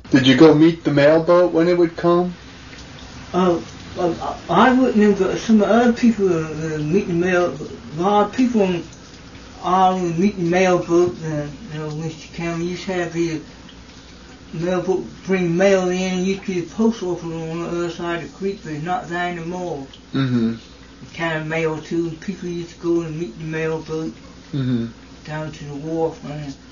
Did you go meet the mailboat when it would come? I wouldn't have. Some other people meet the mail. A lot of people would meet the mailboat. Mr. Cameron used to have the mailboat bring mail in, and used to be the post office on the other side of the creek, but it's not there anymore. Mm-hmm. Kind of mail too. People used to go and meet the mailboat down to the wharf. And